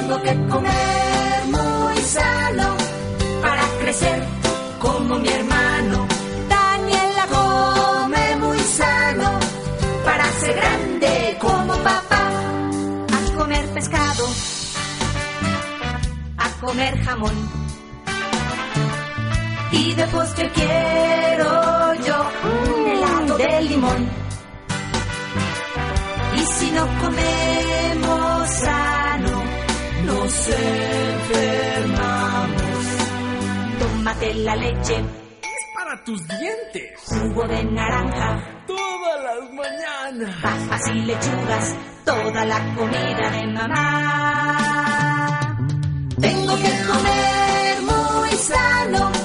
Tengo que comer muy sano para crecer como mi hermano. Daniela come muy sano para ser grande como papá. A comer pescado, a comer jamón. Y de postre quiero yo un helado de limón. Y si no comemos sano, nos enfermamos. Tómate la leche, es para tus dientes. Jugo de naranja, todas las mañanas. Papas y lechugas, toda la comida de mamá. Tengo que comer muy sano